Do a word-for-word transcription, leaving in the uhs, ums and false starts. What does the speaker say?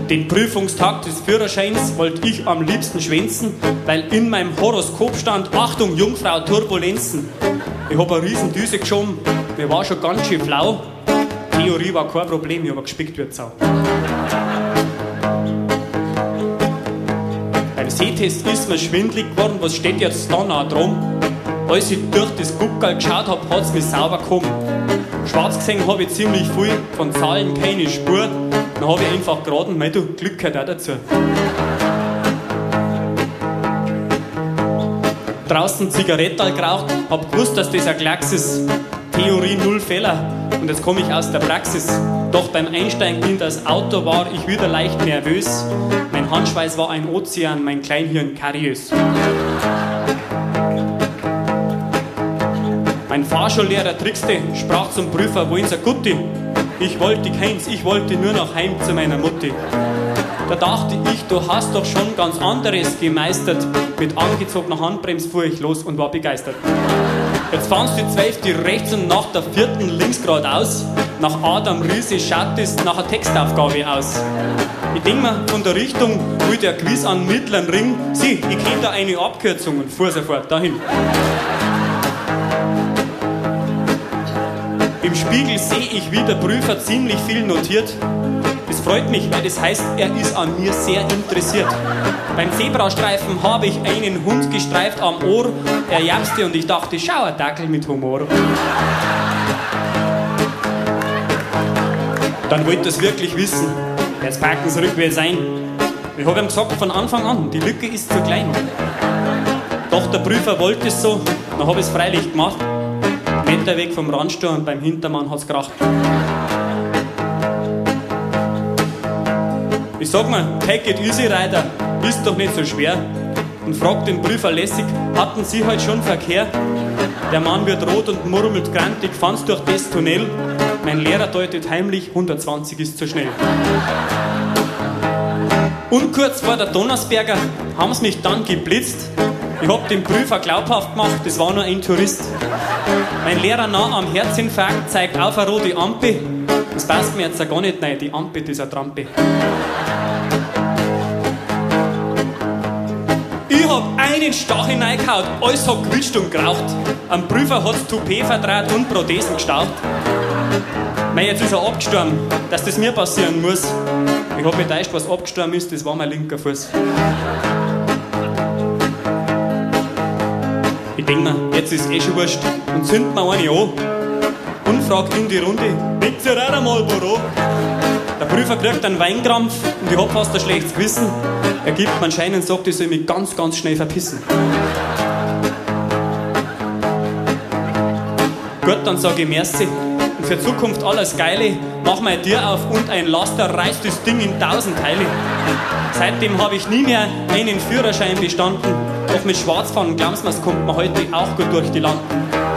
Den Prüfungstag des Führerscheins wollte ich am liebsten schwänzen, weil in meinem Horoskop stand: Achtung, Jungfrau, Turbulenzen. Ich hab eine riesen Düse geschoben, mir war schon ganz schön flau. Theorie war kein Problem, ich hab gespickt wie Sau. Beim Sehtest ist mir schwindlig geworden, was steht jetzt da noch drum? Als ich durch das Guckerl geschaut hab, hat's mich sauber gekommen. Schwarz gesehen hab ich ziemlich viel, von Zahlen keine Spur. Dann hab ich einfach geraten, mei du, Glück gehört auch dazu. Draußen Zigarettal geraucht, hab gewusst, dass das ein Klacks ist. Theorie null Fehler, und jetzt komm ich aus der Praxis. Doch beim Einsteigen in das Auto war ich wieder leicht nervös. Mein Handschweiß war ein Ozean, mein Kleinhirn kariös. Mein Fahrschullehrer trickste, sprach zum Prüfer: Wollen Sie Gutti? Ich wollte keins, ich wollte nur noch heim zu meiner Mutti. Da dachte ich, du hast doch schon ganz anderes gemeistert. Mit angezogener Handbremse fuhr ich los und war begeistert. Jetzt fahren die zwölfte rechts und nach der vierten links geradeaus. Nach Adam Riese schaut es nach einer Textaufgabe aus. Ich denk mir, von der Richtung will der Quiz an mittleren Ring. Sieh, ich kenn da eine Abkürzung und fuhr sofort dahin. Im Spiegel sehe ich, wie der Prüfer ziemlich viel notiert. Das freut mich, weil das heißt, er ist an mir sehr interessiert. Beim Zebrastreifen habe ich einen Hund gestreift am Ohr. Er japste und ich dachte, schau, ein Dackel mit Humor. Dann wollte er es wirklich wissen. Jetzt packen sie rückwärts ein. Ich habe ihm gesagt von Anfang an, die Lücke ist zu klein. Doch der Prüfer wollte es so, dann habe ich es freilich gemacht. Meter weg vom Randstuhl und beim Hintermann hat's kracht. Ich sag mir, take it easy, Reiter, ist doch nicht so schwer. Und fragt den Prüfer lässig, hatten Sie heute schon Verkehr? Der Mann wird rot und murmelt grantig, fand's durch das Tunnel. Mein Lehrer deutet heimlich, hundertzwanzig ist zu schnell. Und kurz vor der Donnersberger haben's mich dann geblitzt. Ich hab den Prüfer glaubhaft gemacht, das war nur ein Tourist. Mein Lehrer nah am Herzinfarkt zeigt auf eine rote Ampel. Das passt mir jetzt ja gar nicht rein, die Ampel, das ist eine Trampe. Ich hab einen Stach hineingehaut, alles hat gewischt und geraucht. Am Prüfer hat's Toupet verdraht und Prothesen gestaucht. Mei, jetzt ist er abgestorben, dass das mir passieren muss. Ich hab mich täuscht, was abgestorben ist, das war mein linker Fuß. Ich denk mir, jetzt ist eh schon wurscht und zünd mir eine an und frag in die Runde, willst du auch einmal Marlboro? Der Prüfer kriegt einen Weinkrampf und ich hab fast ein schlechtes Gewissen. Er gibt mir einen Schein und sagt, ich soll mich ganz, ganz schnell verpissen. Gut, dann sag ich merci und für Zukunft alles Geile. Mach mal Tür auf und ein Laster reißt das Ding in tausend Teile. Seitdem habe ich nie mehr einen Führerschein bestanden. Doch mit Schwarzfahren, glaubst du, kommt man heute auch gut durch die Landen.